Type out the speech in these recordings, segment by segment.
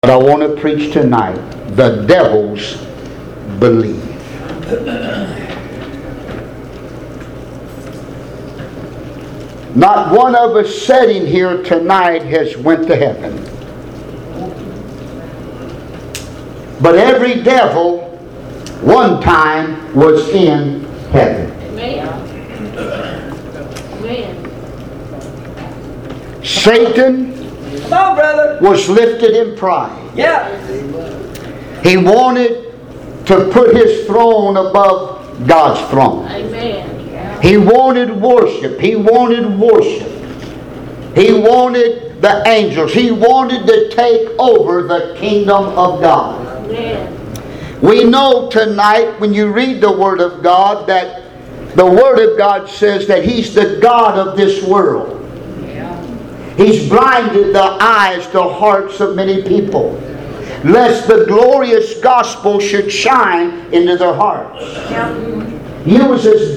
But I want to preach tonight, the devils believe. Not one of us sitting here tonight has went to heaven. But every devil one time was in heaven. Amen. Satan Come on, brother. was lifted in pride. Yeah. He wanted to put his throne above God's throne. Amen. He wanted worship. He wanted worship. He wanted the angels. He wanted to take over the kingdom of God. Amen. We know tonight when you read the Word of God that the Word of God says that He's the God of this world. He's blinded the eyes, the hearts of many people, lest the glorious gospel should shine into their hearts. You was as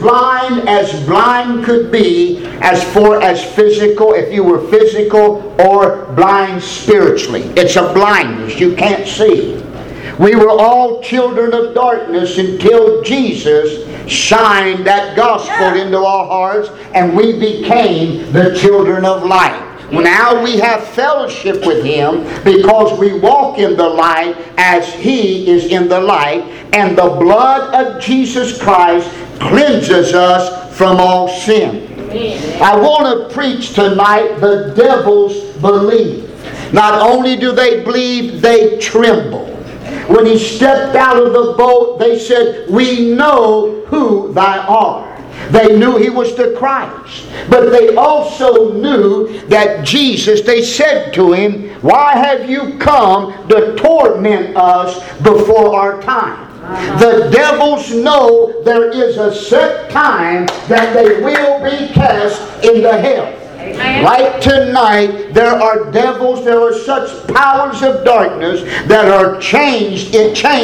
blind could be as far as physical, if you were physical or blind spiritually. It's a blindness. You can't see. We were all children of darkness until Jesus shined that gospel into our hearts and we became the children of light. Now we have fellowship with Him because we walk in the light as He is in the light, and the blood of Jesus Christ cleanses us from all sin. Amen. I want to preach tonight, the devils believe. Not only do they believe, they tremble. When He stepped out of the boat, they said, "We know who Thou art." They knew He was the Christ. But they also knew that Jesus, they said to Him, "Why have you come to torment us before our time?" The devils know there is a set time that they will be cast into hell. Amen. Right tonight, there are devils, there are such powers of darkness that are chained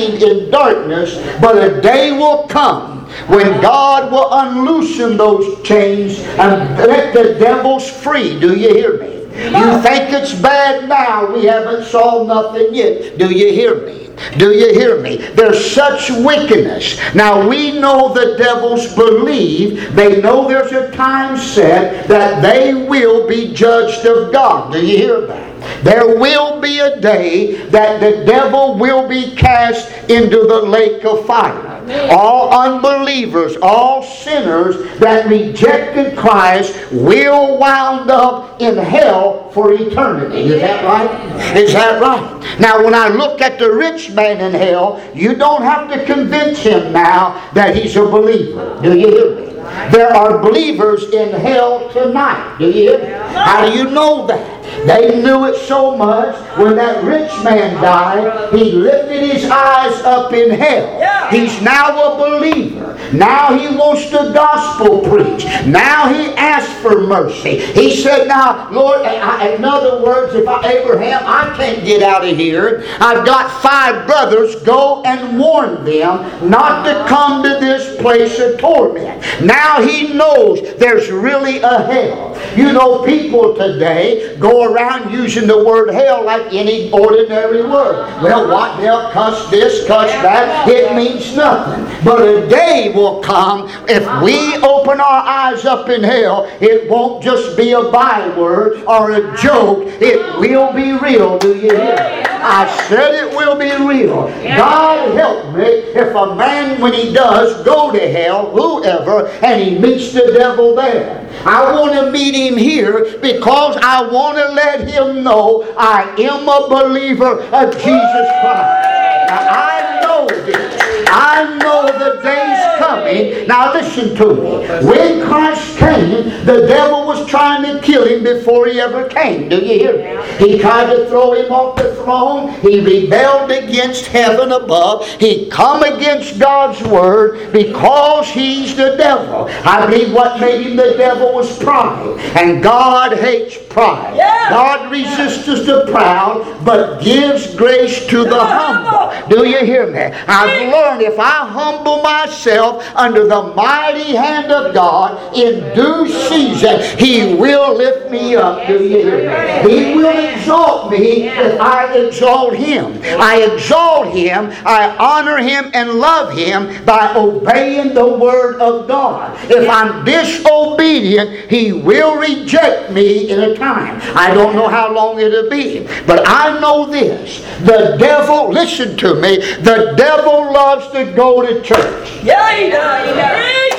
in darkness, but a day will come when God will unloosen those chains and let the devils free. Do you hear me? You think it's bad now, we haven't saw nothing yet. Do you hear me? Do you hear me? There's such wickedness. Now we know the devils believe. They know there's a time set that they will be judged of God. Do you hear that? There will be a day that the devil will be cast into the lake of fire. All unbelievers, all sinners that rejected Christ will wound up in hell for eternity. Is that right? Is that right? Now when I look at the rich man in hell, you don't have to convince him now that he's a believer. Do you hear me? There are believers in hell tonight. Do you hear me? How do you know that? They knew it so much when that rich man died, he lifted his eyes up in hell. He's now a believer. Now he wants the gospel preached. Now he asks for mercy. He said, "Now, Lord," in other words, if Abraham, I can't get out of here. I've got 5 brothers. Go and warn them not to come to this place of torment. Now he knows there's really a hell. You know, people today go around using the word hell like any ordinary word. Well, what? They'll cuss this, cuss that. It means nothing. But a day will come, if we open our eyes up in hell, it won't just be a byword or a joke. It will be real. Do you hear me? I said it will be real. God help me if a man, when he does go to hell, whoever, and he meets the devil there. I want to meet him here because I want to let him know I am a believer of Jesus Christ. Now, I know this. I know the day's coming. Now listen to me. When Christ came, the devil was trying to kill him before he ever came. Do you hear me? He tried to throw him off the throne. He rebelled against heaven above. He come against God's word because he's the devil. I believe what made him the devil was pride. And God hates pride. God resists the proud, but gives grace to the humble. Do you hear me? I've learned But if I humble myself under the mighty hand of God, in due season, He will lift me up. Do you hear me? He will exalt me if I exalt Him. I exalt Him, I honor Him and love Him by obeying the Word of God. If I'm disobedient, He will reject me in a time. I don't know how long it'll be, but I know this. The devil, listen to me, the devil loves to go to church. Yeah, he does.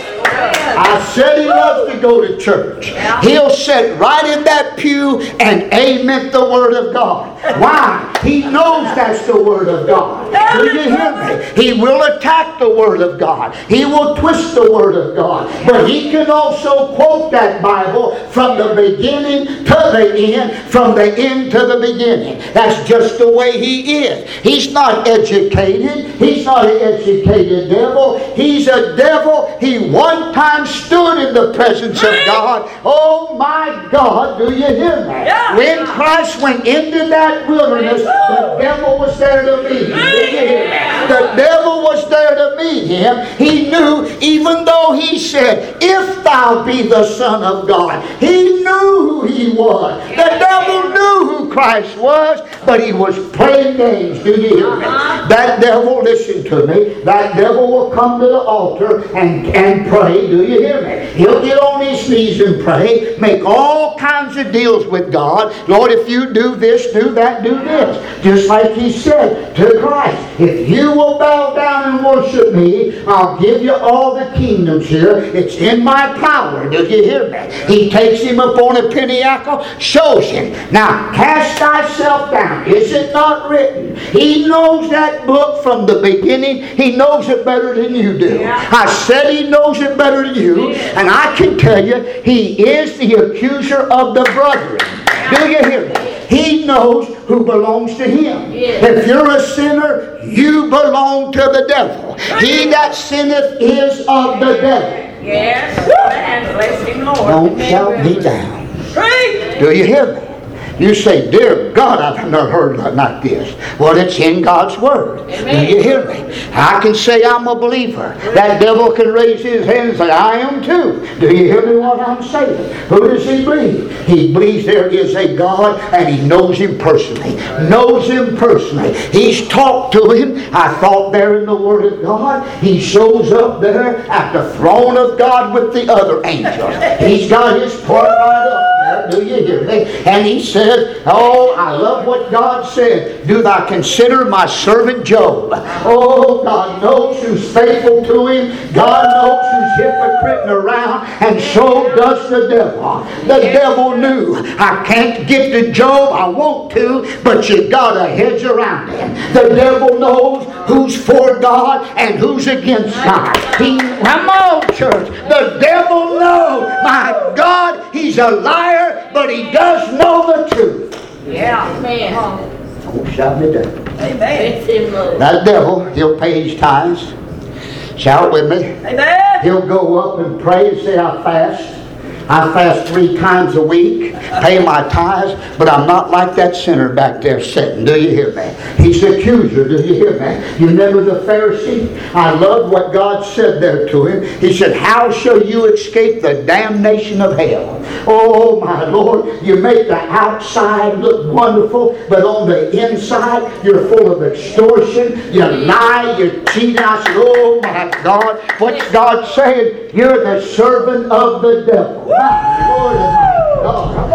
I said he loves to go to church. He'll sit right in that pew and amen the Word of God. Why? He knows that's the Word of God. Do you hear me? He will attack the Word of God. He will twist the Word of God. But he can also quote that Bible from the beginning to the end, from the end to the beginning. That's just the way he is. He's not educated. He's not an educated devil. He's a devil. He one time stood in the presence of God. Oh my God, do you hear me? When Christ went into that wilderness, the devil was there to meet him. Do you hear me? The devil was there to meet him. He knew, even though he said, if thou be the Son of God, he knew who he was. The devil knew who Christ was, but he was playing games. Do you hear me? That devil, listen to me, that devil will come to the altar and pray. Do you hear me? He'll get on his knees and pray, make all kinds of deals with God. Lord, if you do this, do that, do this. Just like he said to Christ, if you will bow down and worship me, I'll give you all the kingdoms here. It's in my power. Do you hear me? He takes him upon a pinnacle, shows him. Now, cast thyself down. Is it not written? He knows that book from the beginning. He knows it better than you do. I said he knows it better than you. And I can tell you, he is the accuser of the brethren. Do you hear me? He knows who belongs to him. If you're a sinner, you belong to the devil. He that sinneth is of the devil. Yes. And bless him, Lord. Don't shout me down. Preach. Do you hear me? You say, dear God, I've never heard like this. Well, it's in God's Word. Amen. Do you hear me? I can say I'm a believer. That devil can raise his hand and say, I am too. Do you hear me what I'm saying? Who does he believe? He believes there is a God and he knows him personally. Knows him personally. He's talked to him. I thought there in the Word of God. He shows up there at the throne of God with the other angels. He's got his part right up there. Do you hear me? And he said, oh, I love what God said. Do thou consider my servant Job. Oh, God knows who's faithful to him. God knows who's hypocriting around. And so does the devil. The devil knew, I can't get to Job. I want to, but you got a hedge around him. The devil knows who's for God and who's against God. Come on, church. The devil knows, my God, he's a liar, but he does know the truth. Yeah. Amen. Don't shout me down. Amen. Bless him, Lord. That devil, he'll pay his tithes. Shout with me. Amen. He'll go up and pray and say, I fast. I fast 3 times a week, pay my tithes, but I'm not like that sinner back there sitting. Do you hear me? He's the accuser. Do you hear me? You remember the Pharisee? I love what God said there to him. He said, how shall you escape the damnation of hell? Oh, my Lord, you make the outside look wonderful, but on the inside, you're full of extortion. You lie, you cheat. I said, oh, my God, what's God saying? You're the servant of the devil. My Lord and my God.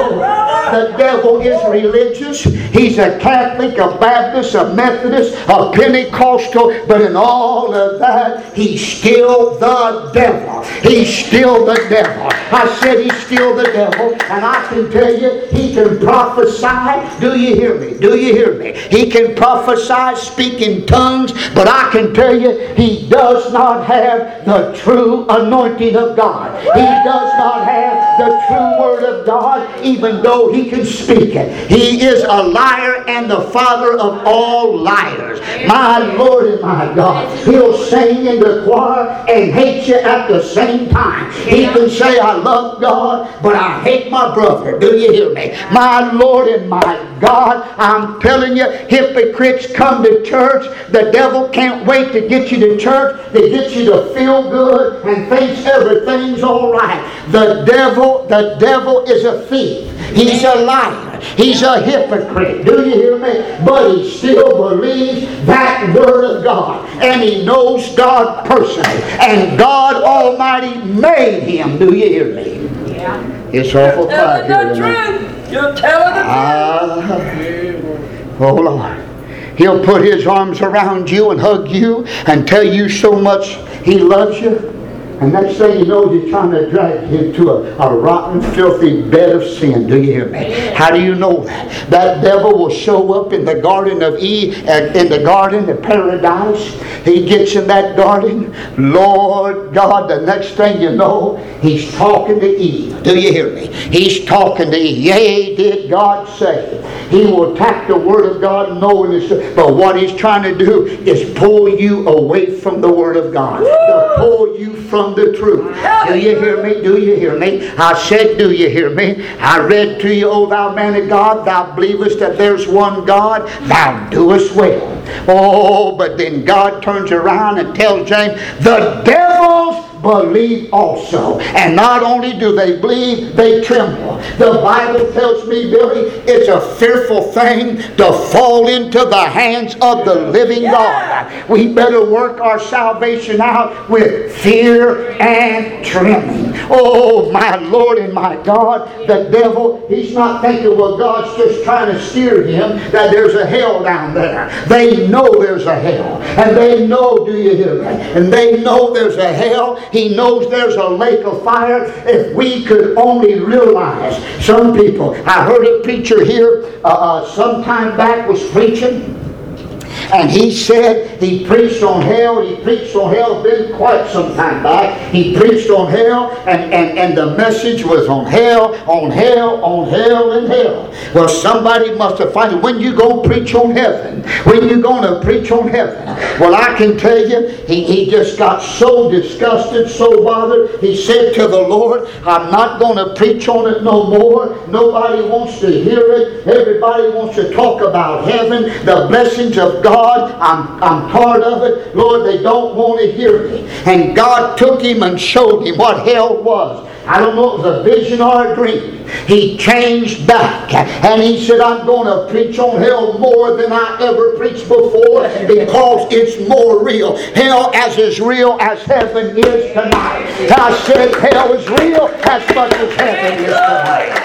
Oh, the devil is religious. He's a Catholic, a Baptist, a Methodist, a Pentecostal, but in all of that, he's still the devil. He's still the devil. I said he's still the devil, and I can tell you, he can prophesy. Do you hear me? Do you hear me? He can prophesy, speak in tongues, but I can tell you, he does not have the true anointing of God. He does not have the true Word of God, even though he can speak it. He is a liar and the father of all liars. My Lord and my God. He'll sing in the choir and hate you at the same time. He can say, I love God, but I hate my brother. Do you hear me? My Lord and my God, I'm telling you, hypocrites come to church. The devil can't wait to get you to church, to get you to feel good and thinks everything's all right. The devil is a thief. He's a liar. He's a hypocrite. Do you hear me? But he still believes that Word of God. And he knows God personally. And God Almighty made him. Do you hear me? Yeah. It's awful quiet here You're telling the tonight. truth. You're telling the truth. Oh Lord. He'll put his arms around you and hug you and tell you so much he loves you. And next thing you know, you're trying to drag him to a rotten, filthy bed of sin. Do you hear me? How do you know that? That devil will show up in the Garden of Eve, in the Garden of Paradise. He gets in that garden. Lord God, the next thing you know, he's talking to Eve. Do you hear me? He's talking to Eve. Yea, did God say. He will attack the Word of God knowing this. But what he's trying to do is pull you away from the Word of God. To pull you from the truth. Do you hear me? Do you hear me? I said, do you hear me? I read to you, O thou man of God, thou believest that there's one God, thou doest well. Oh, but then God turns around and tells James, the devils believe also. And not only do they believe, they tremble. The Bible tells me, Billy, it's a fearful thing to fall into the hands of the living God. We better work our salvation out with fear and trembling. Oh, my Lord and my God, the devil, he's not thinking, well, God's just trying to steer him, that there's a hell down there. They know there's a hell. And they know, do you hear me? And they know there's a hell. He knows there's a lake of fire. If we could only realize. Some people, I heard a preacher here some time back was preaching. And he said he preached on hell. He preached on hell. Been quite some time back. He preached on hell, and the message was on hell, on hell, on hell, and hell. Well, somebody must have found it. When you go preach on heaven? When you going to preach on heaven? Well, I can tell you, he just got so disgusted, so bothered. He said to the Lord, I'm not going to preach on it no more. Nobody wants to hear it. Everybody wants to talk about heaven, the blessings of God. I'm part of it. Lord, they don't want to hear me. And God took him and showed him what hell was. I don't know if it was a vision or a dream. He changed back and he said, I'm going to preach on hell more than I ever preached before because it's more real. Hell as real as heaven is tonight. I said hell is real as much as heaven is tonight.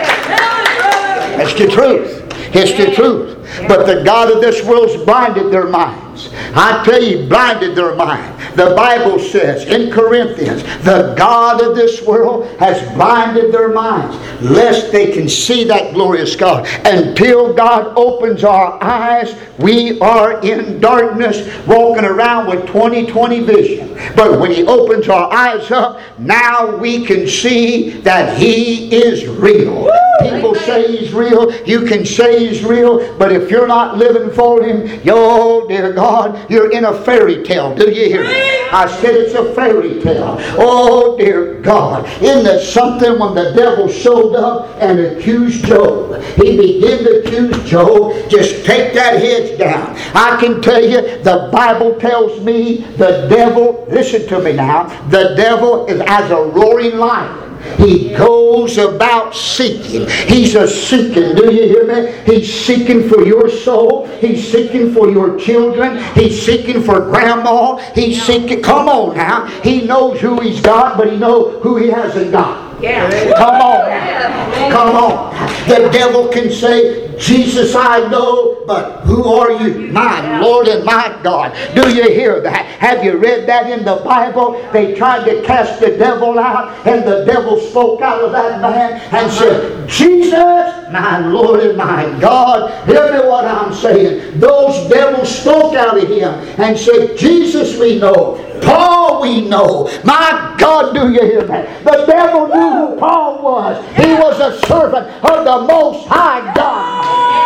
That's the truth. It's the truth. But the God of this world's blinded their minds. I tell you, blinded their mind. The Bible says in Corinthians, the God of this world has blinded their minds, lest they can see that glorious God. Until God opens our eyes, we are in darkness, walking around with 20/20 vision. But when He opens our eyes up, now we can see that He is real. People say He's real. You can say He's real, but if you're not living for Him, oh dear God, you're in a fairy tale. Do you hear me? I said it's a fairy tale. Oh dear God. Isn't it something when the devil showed up and accused Job? He began to accuse Job. Just take that head down. I can tell you, the Bible tells me the devil, listen to me now, the devil is as a roaring lion. He goes about seeking. He's a seeking. Do you hear me? He's seeking for your soul. He's seeking for your children. He's seeking for grandma. He's seeking. Come on now. He knows who he's got, but he knows who he hasn't got. Yeah. Come on. Come on. The devil can say, Jesus I know, but who are you? My Lord and my God. Do you hear that? Have you read that in the Bible? They tried to cast the devil out, and the devil spoke out of that man and said, Jesus, my Lord and my God. Hear me what I'm saying. Those devils spoke out of him and said, Jesus we know, Paul we know. My God, do you hear me? The devil knew who Paul was. He was a servant of the Most High God.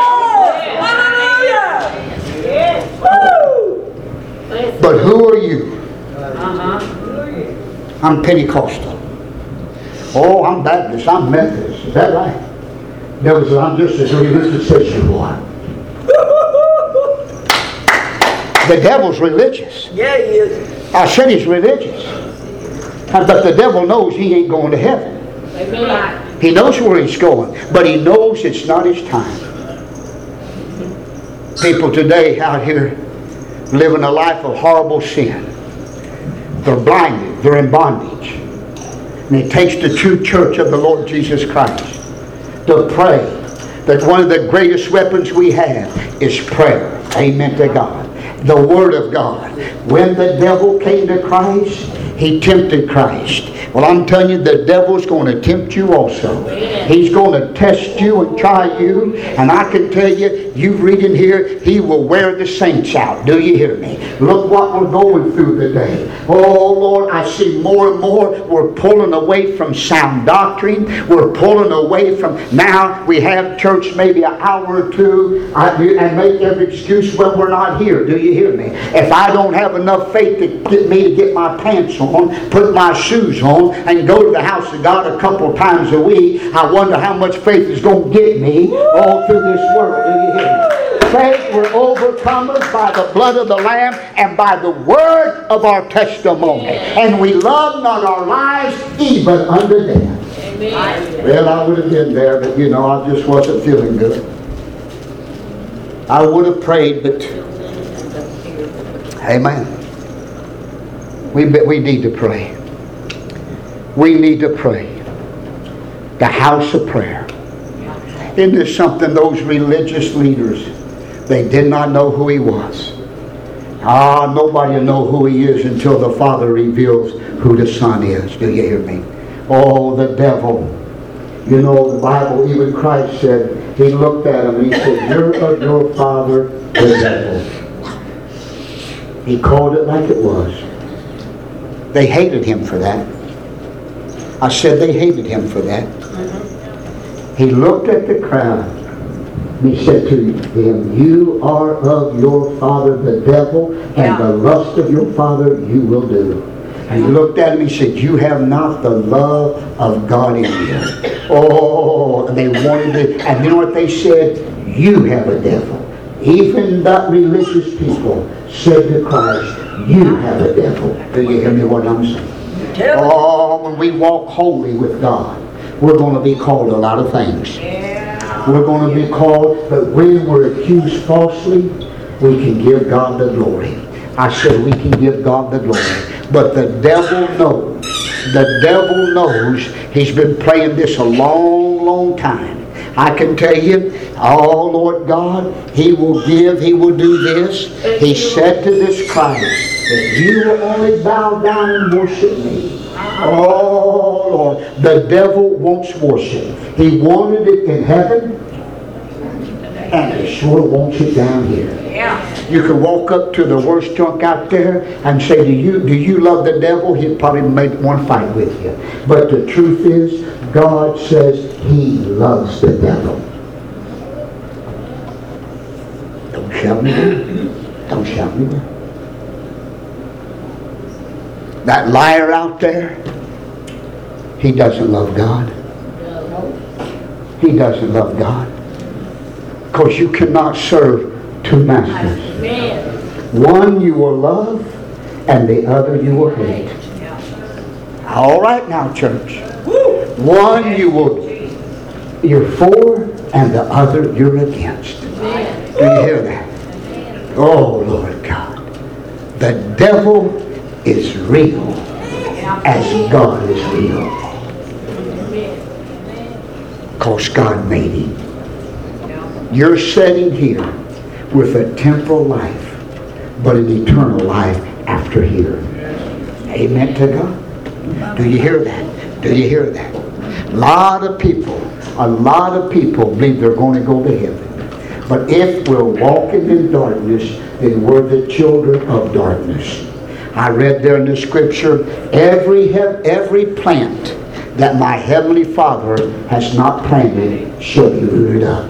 But who are you? I'm Pentecostal. Oh, I'm Baptist. I'm Methodist. Is that right? Devil said, I'm just as religious as you are. The devil's religious. Yeah, he is. I said he's religious. But the devil knows he ain't going to heaven. Amen. He knows where he's going, but he knows it's not his time. People today out here living a life of horrible sin. They're blinded. They're in bondage. And it takes the true church of the Lord Jesus Christ to pray that one of the greatest weapons we have is prayer. Amen to God. The Word of God. When the devil came to Christ, he tempted Christ. Well, I'm telling you, the devil's going to tempt you also. He's going to test you and try you. And I can tell you, you read in here, he will wear the saints out. Do you hear me? Look what we're going through today. Oh, Lord, I see more and more we're pulling away from sound doctrine. We're pulling away from, now we have church maybe an hour or two and make every excuse when we're not here. Do you hear me? If I don't have enough faith to get me to get my pants on, put my shoes on, and go to the house of God a couple times a week, I wonder how much faith is going to get me all through this world. Do you hear me? Faith, we're overcomers by the blood of the Lamb and by the word of our testimony. And we love not our lives even unto death. Amen. Well, I would have been there, but I just wasn't feeling good. I would have prayed, but amen. We need to pray. We need to pray. The house of prayer. Isn't this something those religious leaders, they did not know who he was. Nobody will know who he is until the Father reveals who the Son is. Do you hear me? Oh, the devil. The Bible, even Christ said, he looked at him and he said, you're of your father, the devil. He called it like it was. They hated him for that. I said they hated him for that. He looked at the crowd and he said to them, you are of your father the devil, and the lust of your father you will do. And he looked at him and he said, you have not the love of God in you. Oh, and they wanted it. And you know what they said? You have a devil. Even that religious people said to Christ, you have a devil. Do you hear me what I'm saying? Oh, when we walk holy with God, we're going to be called a lot of things. We're going to be called, but when we're accused falsely, we can give God the glory. I said we can give God the glory. But the devil knows. The devil knows. He's been playing this a long, long time. I can tell you, oh Lord God, he will give, he will do this. He said to this Christ, if you will only bow down and worship me. Oh Lord, the devil wants worship. He wanted it in heaven, and he sure wants it down here. You can walk up to the worst drunk out there and say, do you love the devil? He'll probably want to fight with you. But the truth is, God says he loves the devil. Don't shout me down. Don't shout me down. That liar out there, he doesn't love God. He doesn't love God. Because you cannot serve two masters. One you will love, and the other you will hate. All right now, church. One you're for, and the other you're against. Do you hear that? Oh, Lord God. The devil is real as God is real. Because God made him. You're sitting here with a temporal life, but an eternal life after here. Amen to God. Do you hear that? Do you hear that? A lot of people believe they're going to go to heaven. But if we're walking in darkness, then we're the children of darkness. I read there in the scripture, every plant that my heavenly Father has not planted shall be rooted up.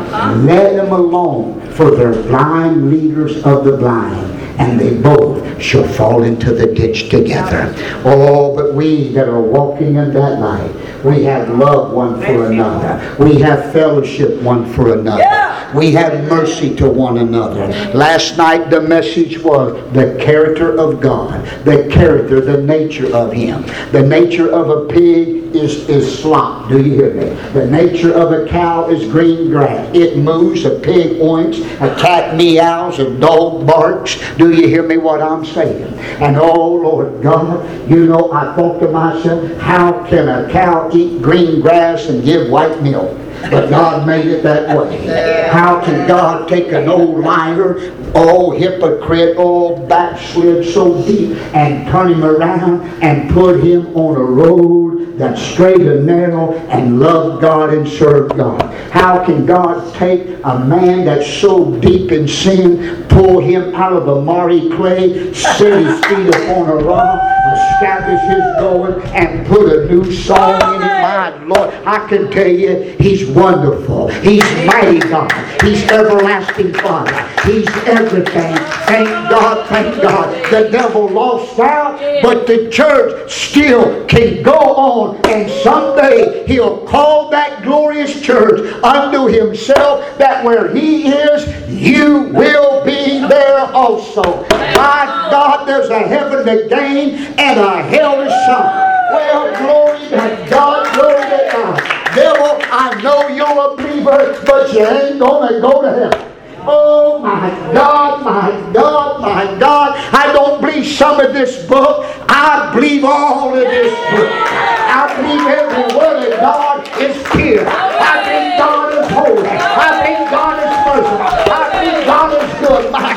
Let them alone, for they're blind leaders of the blind, and they both shall fall into the ditch together. Oh, but we that are walking in that light, we have love one for another. We have fellowship one for another. We have mercy to one another. Last night the message was the character of God. The character, the nature of Him. The nature of a pig is slop. Do you hear me? The nature of a cow is green grass. It moves, a pig oinks, a cat meows, a dog barks. Do you hear me what I'm saying? And oh Lord God, you know, I thought to myself, how can a cow eat green grass and give white milk? But God made it that way. How can God take an old liar, hypocrite, backslid so deep, and turn him around and put him on a road that's straight and narrow and love God and serve God? How can God take a man that's so deep in sin, pull him out of the miry clay, set his feet upon a rock, establish his going, and put a new song in it? My Lord, I can tell you, He's wonderful. He's mighty God. He's everlasting Father. He's everything. Thank God, thank God. The devil lost out, but the church still can go on, and someday He'll call that glorious church unto Himself, that where He is, you will be there also. My God, there's a heaven to gain and a hell to shine. Well, glory to God, glory to God. Devil, I know you're a believer, but you ain't going to go to heaven. Oh my God, my God, my God. I don't believe some of this book. I believe all of this book. I believe every word of God is pure. I believe God is holy. I believe God is merciful. I believe God is good. My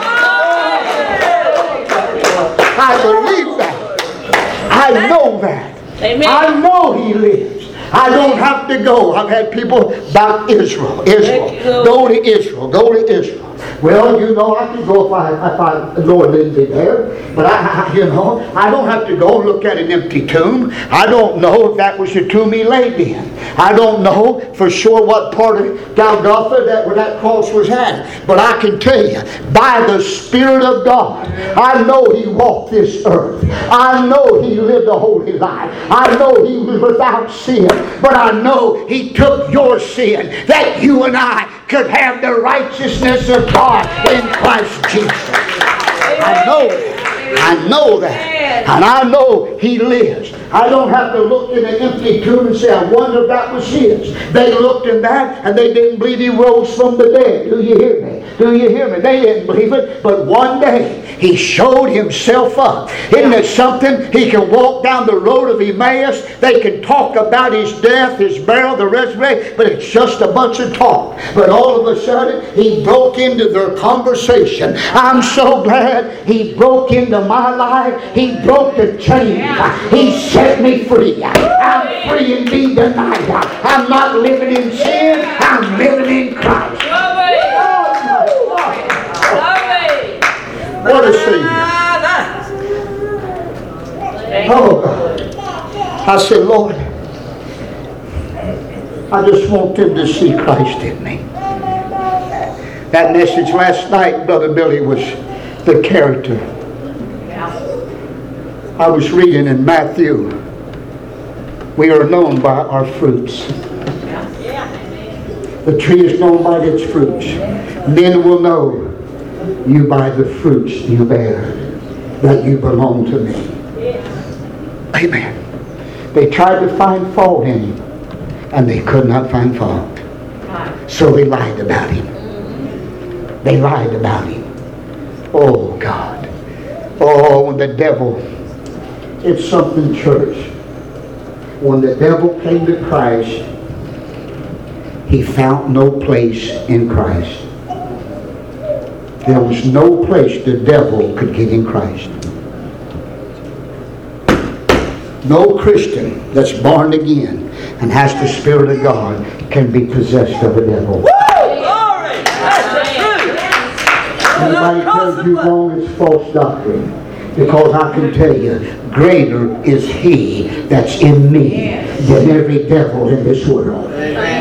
God. I believe that. I know that. Amen. I know He lives. I don't have to go. I've had people about Israel. Go to Israel. Go to Israel. Well, you know, I could go if I Lord didn't be there. But I don't have to go look at an empty tomb. I don't know if that was the tomb He laid in. I don't know for sure what part of Golgotha where that cross was at. But I can tell you, by the Spirit of God, I know He walked this earth. I know He lived a holy life. I know He was without sin. But I know He took your sin, that you and I could have the righteousness of God in Christ Jesus. I know that. And I know He lives. I don't have to look in an empty tomb and say, I wonder if that was His. They looked in that and they didn't believe He rose from the dead. Do you hear me? Do you hear me? They didn't believe it. But one day He showed Himself up. Isn't it something? He can walk down the road of Emmaus. They can talk about His death, His burial, the resurrection, but it's just a bunch of talk. But all of a sudden He broke into their conversation. I'm so glad He broke into my life. He broke the chains. He set me free. I'm free indeed tonight. I'm not living in sin. I'm living in Christ. What a Savior. Oh God. I said, Lord, I just want them to see Christ in me. That message last night, Brother Billy, was the character. I was reading in Matthew, we are known by our fruits. The tree is known by its fruits. Men will know you by the fruits you bear, that you belong to me. Amen. They tried to find fault in Him, and they could not find fault. So they lied about Him. They lied about Him. Oh God. Oh, when the devil, it's something, church. When the devil came to Christ, he found no place in Christ. There was no place the devil could get in Christ. No Christian that's born again and has the Spirit of God can be possessed of a devil. Anybody tells you wrong, it's false doctrine. Because I can tell you, greater is He that's in me than every devil in this world.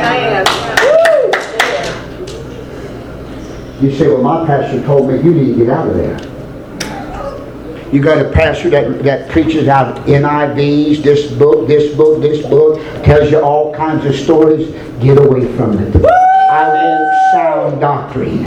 You say, well, my pastor told me you need to get out of there. You got a pastor that preaches out NIVs, this book, tells you all kinds of stories. Get away from it. I won't sound doctrine.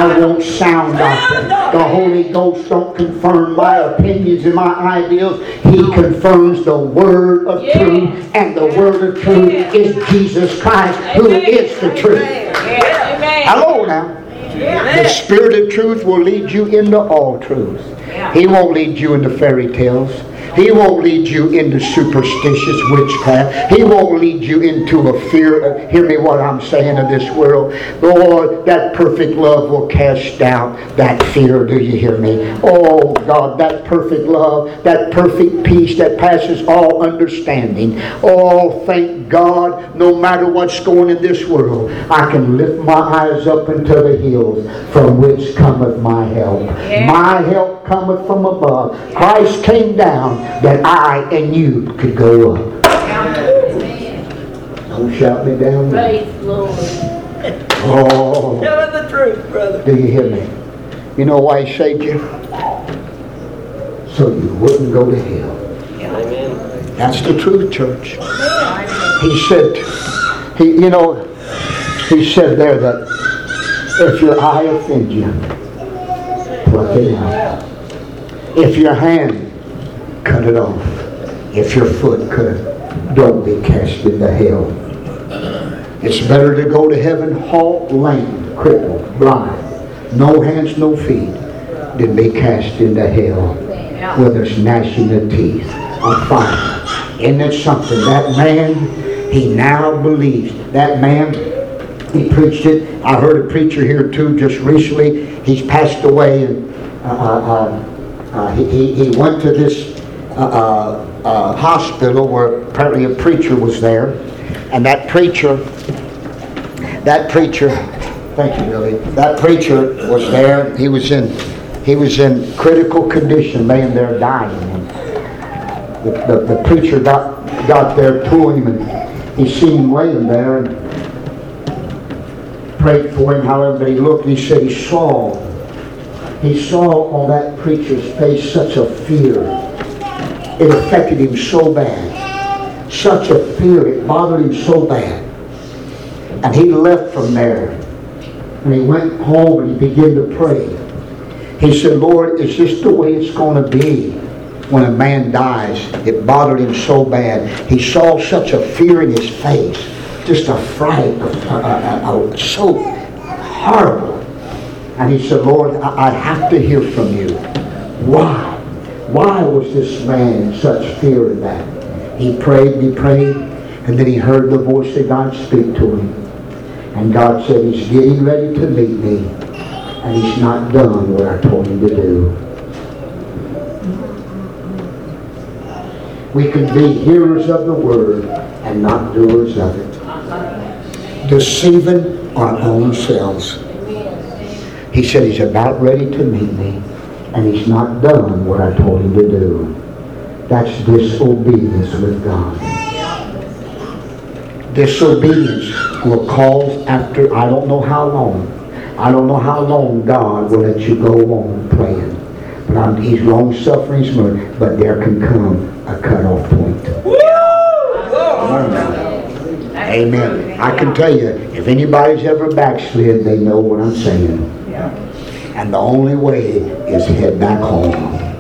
The Holy Ghost don't confirm my opinions and my ideals. He confirms the Word of truth, and the Word of truth is Jesus Christ, who is the truth. Hello now. The Spirit of truth will lead you into all truth. He won't lead you into fairy tales. He won't lead you into superstitious witchcraft. He won't lead you into a fear of, hear me what I'm saying, of this world. Lord, that perfect love will cast out that fear. Do you hear me? Oh God, that perfect love, that perfect peace that passes all understanding. Oh, thank God, no matter what's going in this world, I can lift my eyes up into the hills from which cometh my help. My help cometh from above. Christ came down that I and you could go up. Don't shout me down. Praise the Lord. Oh, Tell the truth, brother. do you hear me? You know why He saved you? So you wouldn't go to hell. Amen. That's the truth, church. He said, He said there that if your eye offends you, pluck it out. If your hand, cut it off. If your foot could, don't be cast into hell. It's better to go to heaven halt, lame, crippled, blind, no hands, no feet, than be cast into hell where there's gnashing of teeth, of fire. Isn't it something? That man, he now believes. That man, he preached it. I heard a preacher here too just recently. He's passed away, and he went to this hospital where apparently a preacher was there, and that preacher, thank you, Billy. That preacher was there. He was in critical condition, laying there dying. And the preacher got there to him, and he seen him laying there and prayed for him. However, he looked, and he said he saw on that preacher's face such a fear. It affected him so bad. Such a fear. It bothered him so bad. And he left from there. And he went home and he began to pray. He said, Lord, is this the way it's going to be when a man dies? It bothered him so bad. He saw such a fear in his face. Just a fright. So horrible. And he said, Lord, I have to hear from you. Why? Why was this man in such fear of that? He prayed, and then he heard the voice of God speak to him. And God said, He's getting ready to meet me, and He's not done what I told Him to do. We can be hearers of the Word and not doers of it. Deceiving our own selves. He said He's about ready to meet me, and He's not done what I told Him to do. That's disobedience with God. Disobedience will cause after, I don't know how long. I don't know how long God will let you go on praying. But He's long-suffering, He's mercy, but there can come a cutoff point. Amen. I can tell you, if anybody's ever backslid, they know what I'm saying. And the only way is head back home.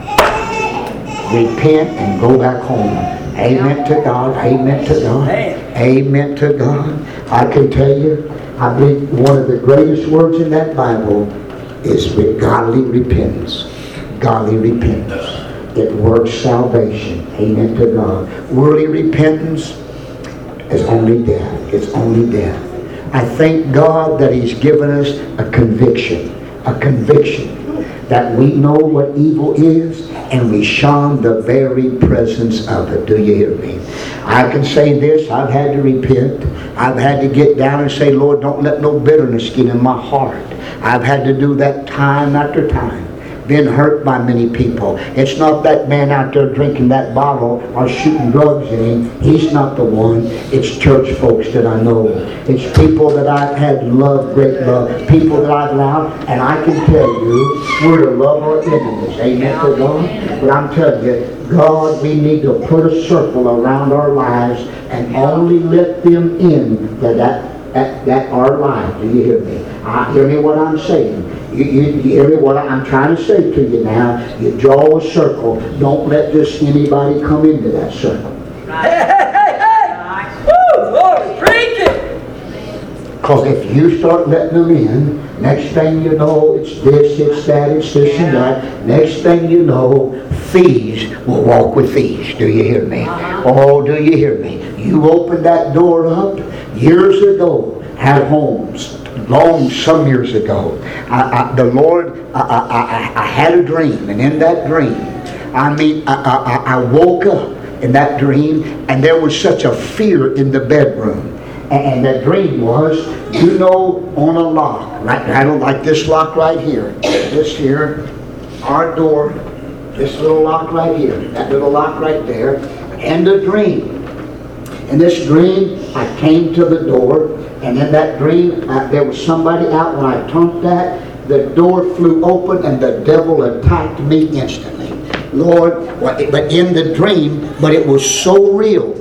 Repent and go back home. Amen to God. Amen to God. Amen to God. I can tell you, I believe one of the greatest words in that Bible is with godly repentance. Godly repentance. It works salvation. Amen to God. Worldly repentance is only death. It's only death. I thank God that He's given us a conviction that we know what evil is, and we shun the very presence of it. Do you hear me? I can say this, I've had to repent. I've had to get down and say, Lord, don't let no bitterness get in my heart. I've had to do that time after time. been hurt by many people. It's not that man out there drinking that bottle or shooting drugs in him. He's not the one. It's church folks that I know. It's people that I've had love, great love. People that I've loved. And I can tell you, we're to love our enemies. Amen to God. But I'm telling you, God, we need to put a circle around our lives and only let them in that our life. Do you hear me? Hear me what I'm saying? You hear me what I'm trying to say to you now? You draw a circle. Don't let just anybody come into that circle. Hey! Woo! Glory! Preach it! Because if you start letting them in, next thing you know, it's this, it's that, it's this and that. Next thing you know, thieves will walk with thieves. Do you hear me? Oh, do you hear me? You opened that door up years ago, had homes. Some years ago, the Lord, I had a dream, and in that dream, I woke up in that dream, and there was such a fear in the bedroom. And that dream was, on a lock, right, like this lock right here, this here, our door, this little lock right here, that little lock right there, and the dream. In this dream, I came to the door, and in that dream, there was somebody out. When I turned that, the door flew open, and the devil attacked me instantly. Lord, but in the dream, but it was so real.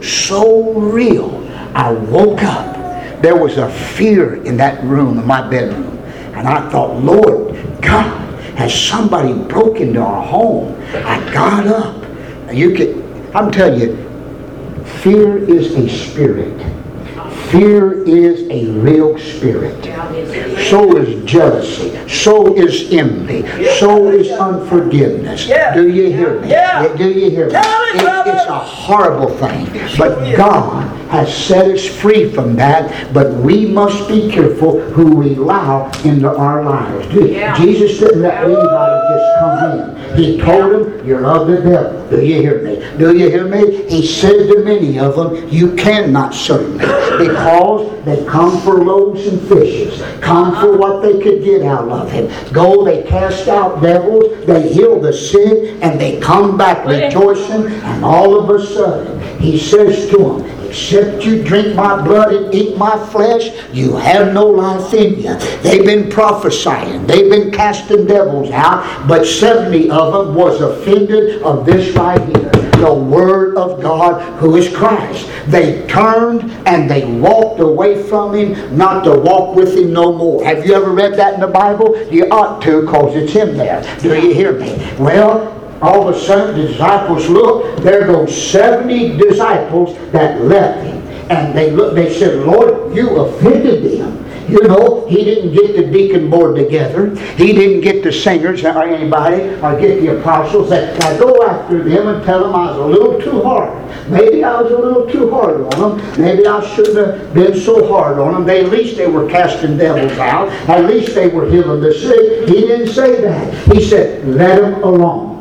I woke up. There was a fear in that room, in my bedroom. And I thought, Lord God, has somebody broken into our home? I got up. I'm telling you, fear is a spirit. Fear is a real spirit. So is jealousy. So is envy. So is unforgiveness. Do you hear me? Do you hear me? It's a horrible thing. But God has set us free from that. But we must be careful who we allow into our lives. Jesus didn't let anybody just come in. He told them, you're of the devil. Do you hear me? Do you hear me? He said to many of them, you cannot serve me. Because they come for loaves and fishes. Come for what they could get out of him. Go, they cast out devils. They heal the sick. And they come back rejoicing. And all of a sudden, he says to them, except you drink my blood and eat my flesh, you have no life in you. They've been prophesying. They've been casting devils out. But 70 of them was offended of this right here. The Word of God, who is Christ. They turned and they walked away from him, not to walk with him no more. Have you ever read that in the Bible? You ought to, because it's in there. Do you hear me? Well, all of a sudden the disciples look, there goes 70 disciples that left him. And they said, Lord, you offended them. He didn't get the deacon board together. He didn't get the singers or anybody, or get the apostles. Now go after them and tell them I was a little too hard. Maybe I was a little too hard on them. Maybe I shouldn't have been so hard on them. At least they were casting devils out. At least they were healing the sick. He didn't say that. He said, let them alone.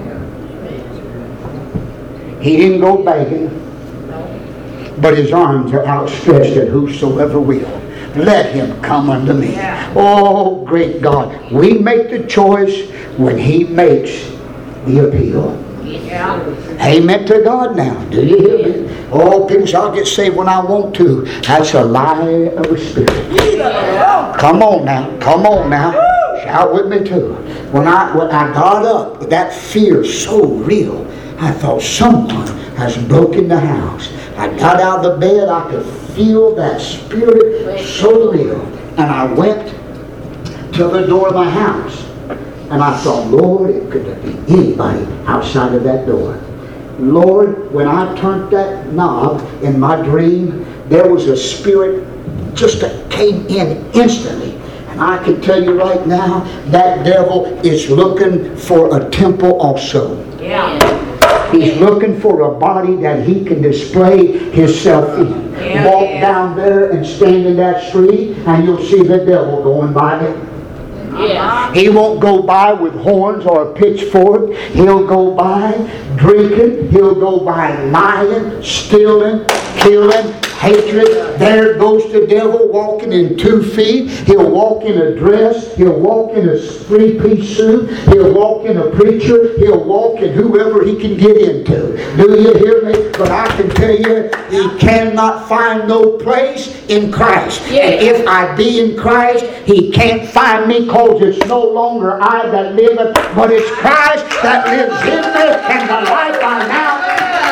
He didn't go begging, but his arms are outstretched at whosoever will. Let him come unto me. Oh, great God. We make the choice when he makes the appeal. Amen to God now. Do you hear me? Oh, people say, I'll get saved when I want to. That's a lie of a spirit. Come on now. Come on now. Shout with me too. When I got up, with that fear so real, I thought someone has broken the house. I got out of the bed, I could feel that spirit so real. And I went to the door of my house. And I thought, Lord, it could be anybody outside of that door. Lord, when I turned that knob in my dream, there was a spirit just that came in instantly. And I can tell you right now, that devil is looking for a temple also. He's looking for a body that he can display himself in. Walk down there and stand in that street, and you'll see the devil going by it. He won't go by with horns or a pitchfork. He'll go by drinking. He'll go by lying, stealing, killing, hatred. There goes the devil walking in 2 feet. He'll walk in a dress. He'll walk in a 3-piece suit. He'll walk in a preacher. He'll walk in whoever he can get into. Do you hear me? But I can tell you, he cannot find no place in Christ. And if I be in Christ, he can't find me, because it's no longer I that liveth, but it's Christ that lives in me, and the life I now.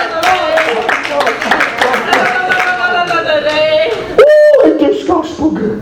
Oh, ain't this gospel good?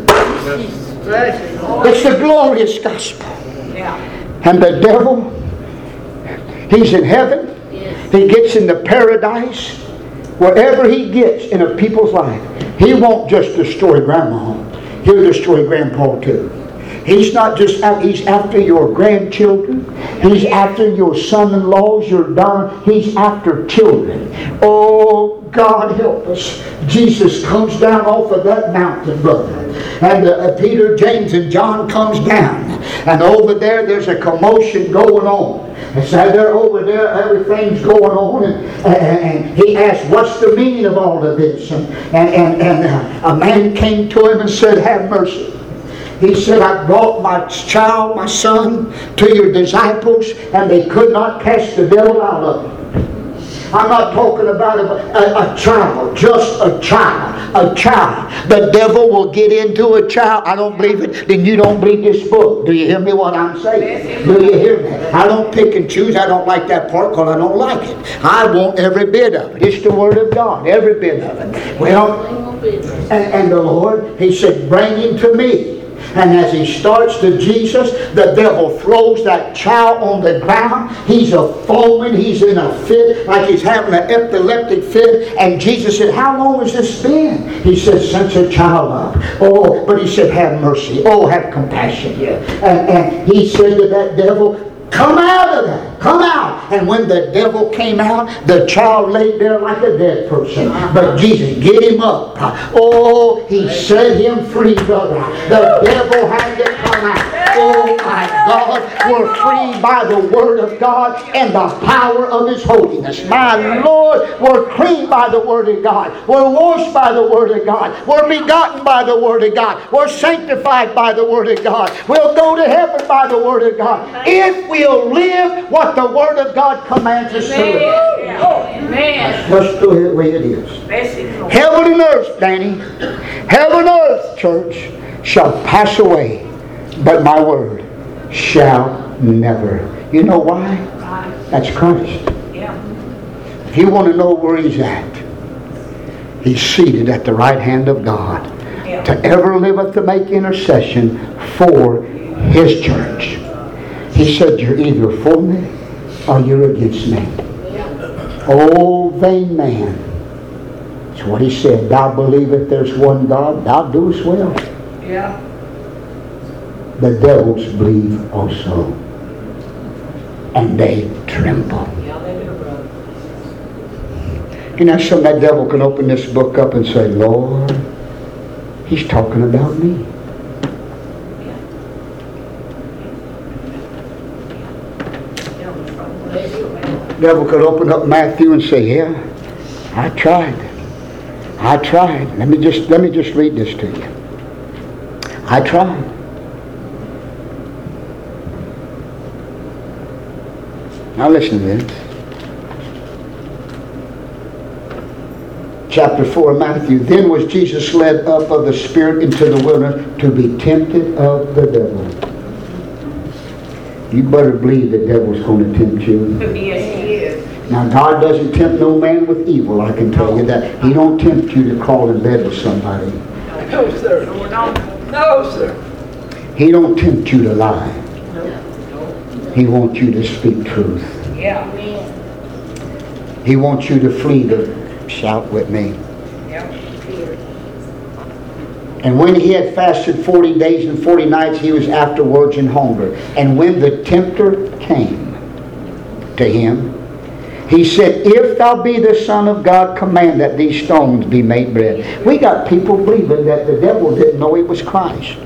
It's the glorious gospel. And the devil, he's in heaven. He gets into paradise. Wherever he gets in a people's life, he won't just destroy grandma. He'll destroy grandpa too. He's not just he's after your grandchildren. He's after your son-in-laws, your daughter. He's after children. Oh, God help us. Jesus comes down off of that mountain, brother. And Peter, James, and John comes down. And over there's a commotion going on. And so they're over there, everything's going on. And he asked, what's the meaning of all of this? And a man came to him and said, have mercy. He said, I brought my child, my son, to your disciples, and they could not cast the devil out of him. I'm not talking about a child, just a child. A child. The devil will get into a child. I don't believe it. Then you don't believe this book. Do you hear me what I'm saying? Do you hear me? I don't pick and choose. I don't like that part because I don't like it. I want every bit of it. It's the Word of God. Every bit of it. Well, and the Lord, He said, bring him to me. And as he starts to Jesus, the devil throws that child on the ground. He's a foaming. He's in a fit, like he's having an epileptic fit. And Jesus said, how long has this been? He said, since a child of. Oh, but he said, have mercy. Oh, have compassion. Yeah. And he said to that devil, come out of that. Come out. And when the devil came out, the child laid there like a dead person. But Jesus, get him up. Oh, he set him free, brother. The devil had to come out. Oh my God, we're free by the Word of God and the power of His holiness. My Lord, we're clean by the Word of God. We're washed by the Word of God. We're begotten by the Word of God. We're sanctified by the Word of God. We'll go to heaven by the Word of God. If we'll live what the Word of God commands us to live. That's just the way it is. Heaven and earth, Danny. Heaven and earth, church, shall pass away, but my word shall never. You know why? That's Christ. If you want to know where He's at, He's seated at the right hand of God to ever liveth to make intercession for His church. He said, you're either for me or you're against me. Oh, vain man. That's what He said. Thou believest there's one God, thou doest well. Yeah. The devils believe also, and they tremble. Yeah, they do, brother. You know, some that devil can open this book up and say, Lord, he's talking about me. The devil could open up Matthew and say, yeah, I tried. Let me just read this to you. I tried. Now listen to this. Chapter 4 of Matthew. Then was Jesus led up of the Spirit into the wilderness to be tempted of the devil. You better believe the devil's going to tempt you. Yes, he is. Now God doesn't tempt no man with evil, I can tell you that. He don't tempt you to crawl in bed with somebody. No, sir. No, sir. He don't tempt you to lie. He wants you to speak truth. Yeah. He wants you to flee the shout with me. Yeah. And when he had fasted 40 days and 40 nights, he was afterwards in hunger. And when the tempter came to him, he said, if thou be the Son of God, command that these stones be made bread. We got people believing that the devil didn't know he was Christ.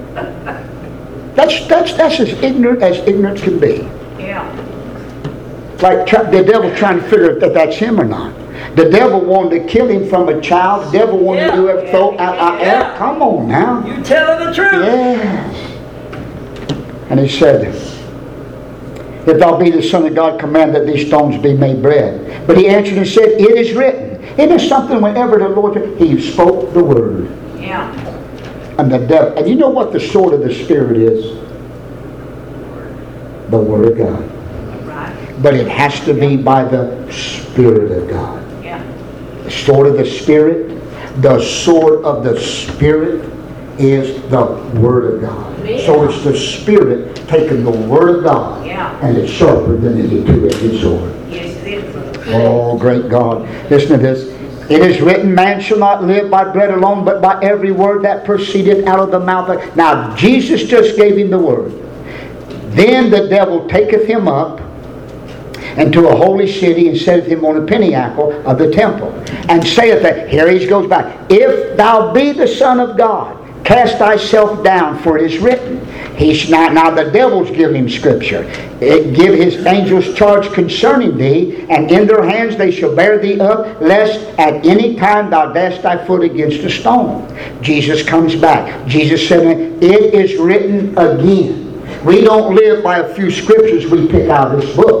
That's as ignorant can be. Yeah. Like the devil trying to figure out that that's him or not. The devil wanted to kill him from a child. The devil wanted to do everything. Come on now. You telling the truth. Yes. And he said, if thou be the Son of God, command that these stones be made bread. But he answered and said, it is written. It is something whenever the Lord, he spoke the word. Yeah. And the devil, and you know what the sword of the Spirit is? The Word of God. Right. But it has to be by the Spirit of God. Yeah. The sword of the Spirit, the sword of the Spirit is the Word of God. So it's the Spirit taking the Word of God, and it's sharper than any two-edged sword. Yes, it is. Oh, great God. Listen to this. It is written, man shall not live by bread alone, but by every word that proceedeth out of the mouth of... Now, Jesus just gave him the word. Then the devil taketh him up into a holy city and setteth him on a pinnacle of the temple, and saith that, here he goes back, if thou be the Son of God, cast thyself down, for it is written. He's not, now the devil's giving him scripture. Give his angels charge concerning thee, and in their hands they shall bear thee up, lest at any time thou dash thy foot against a stone. Jesus comes back. Jesus said, it is written again. We don't live by a few scriptures we pick out of this book.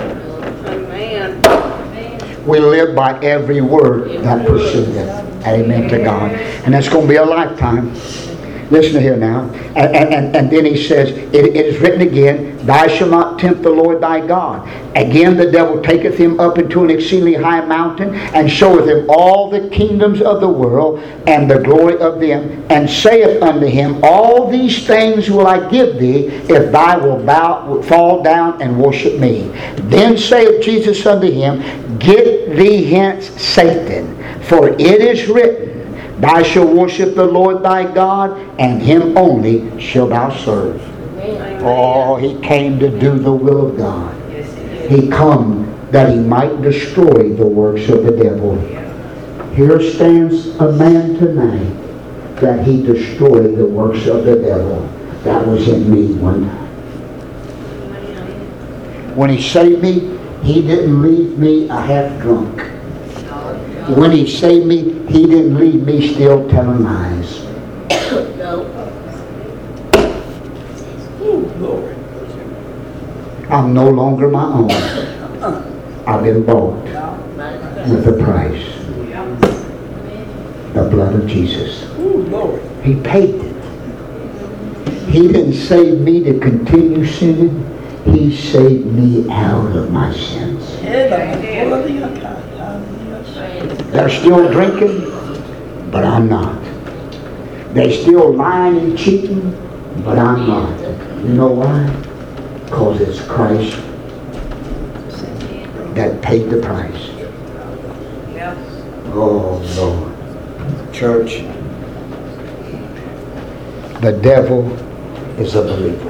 Amen. We live by every word that proceedeth. Amen to God. And that's going to be a lifetime. Listen here now. And then he says, it is written again, thou shalt not tempt the Lord thy God. Again the devil taketh him up into an exceedingly high mountain, and showeth him all the kingdoms of the world, and the glory of them, and saith unto him, all these things will I give thee, if thou wilt fall down and worship me. Then saith Jesus unto him, get thee hence, Satan, for it is written, thou shalt worship the Lord thy God, and him only shalt thou serve. Amen. Oh, he came to do the will of God. He come that he might destroy the works of the devil. Here stands a man tonight that he destroyed the works of the devil. That was in me one time. When he saved me, he didn't leave me a half drunk. When he saved me, he didn't leave me still telling lies. I'm no longer my own. I've been bought with a price. The blood of Jesus. He paid it. He didn't save me to continue sinning. He saved me out of my sins. They're still drinking, but I'm not. They're still lying and cheating, but I'm not. You know why? Because it's Christ that paid the price. Oh, Lord. Church, the devil is a believer.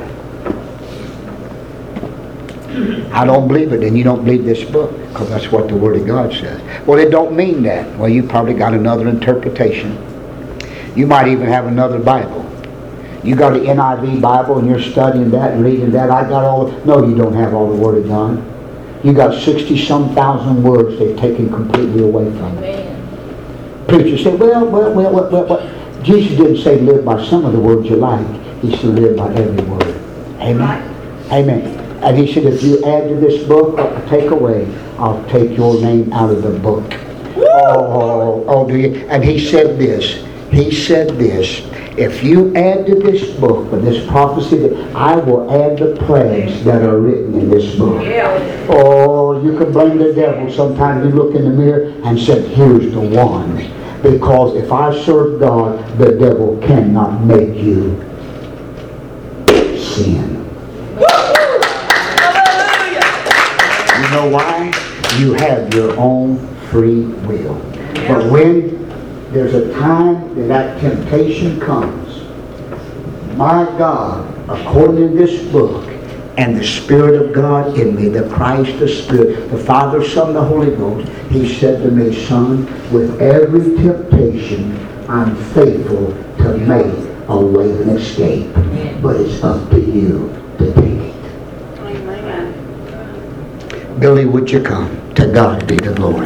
I don't believe it, and you don't believe this book, because that's what the Word of God says. Well, it don't mean that. Well, you probably got another interpretation. You might even have another Bible. You got an NIV Bible, and you're studying that and reading that. I got all... No, you don't have all the Word of God. You got 60-some thousand words they've taken completely away from it. Preachers say, well, Jesus didn't say live by some of the words you like. He said live by every word. Amen? Amen. And he said, if you add to this book or take away, I'll take your name out of the book. Oh, do you? And he said this. He said this. If you add to this book, or this prophecy, I will add the plagues that are written in this book. Oh, you can blame the devil. Sometimes you look in the mirror and say, here's the one. Because if I serve God, the devil cannot make you sin. You know why? You have your own free will. But when there's a time that temptation comes, my God, according to this book, and the Spirit of God in me, the Christ, the Spirit, the Father, Son, the Holy Ghost, He said to me, son, with every temptation, I'm faithful to make a way of escape. But it's up to you to take it. Billy, would you come? To God be the glory.